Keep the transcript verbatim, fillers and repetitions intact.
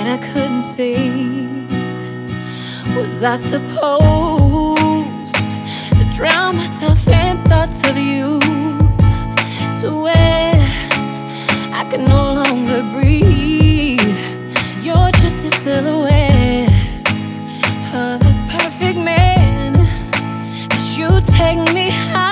that I couldn't see. Was I supposed to drown myself in thoughts of you, to where I can no longer breathe? You're just a silhouette of a perfect man, 'cause you take me high.